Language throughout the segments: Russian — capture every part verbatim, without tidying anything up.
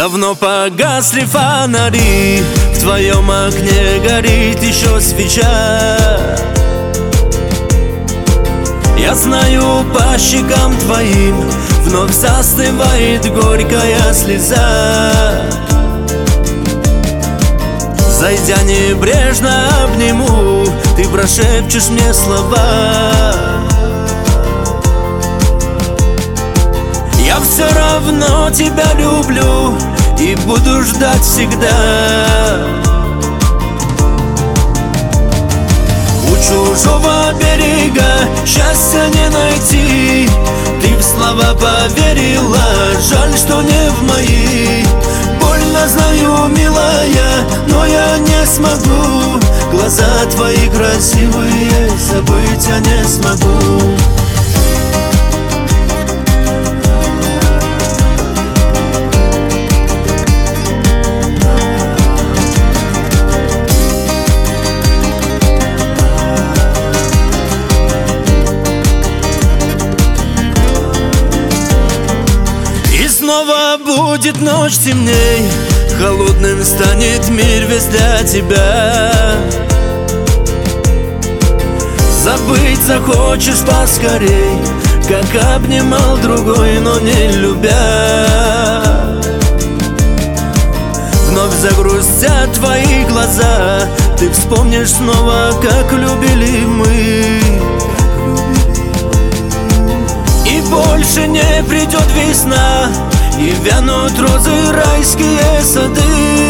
Давно погасли фонари, в твоем окне горит еще свеча. Я знаю, по щекам твоим вновь застывает горькая слеза. Зайдя небрежно обниму, ты прошепчешь мне слова. Я все равно тебя люблю и буду ждать всегда. У чужого берега счастья не найти. Ты в слова поверила, жаль, что не в мои. Больно знаю, милая, но я не смогу. Глаза твои красивые, забыть я не смогу. Снова будет ночь темней, холодным станет мир весь для тебя. Забыть захочешь поскорей, как обнимал другой, но не любя. Вновь загрустят твои глаза, ты вспомнишь снова, как любили мы. И больше не придет весна, и вянут розы райские сады.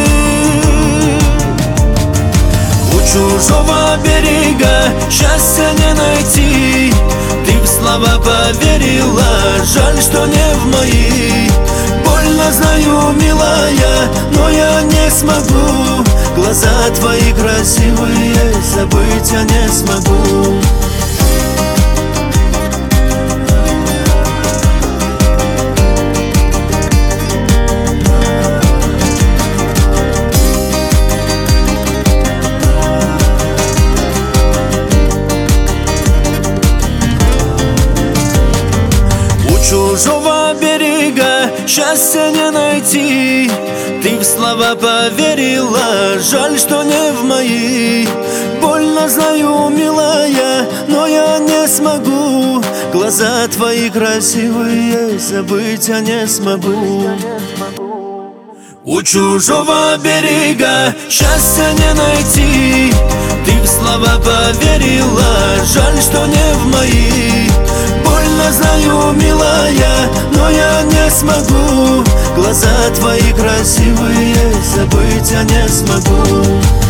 У чужого берега счастья не найти. Ты в слова поверила, жаль, что не в мои. Больно знаю, милая, но я не смогу. Глаза твои красивые, забыть я не смогу. Чужого берега счастья не найти. Ты в слова поверила, жаль, что не в мои. Больно знаю, милая, но я не смогу. Глаза твои красивые, забыть я не смогу. У чужого берега счастья не найти. Ты в слова поверила, жаль, что не в мои. Больно знаю, милая, но я не смогу. Глаза твои красивые, забыть я не смогу.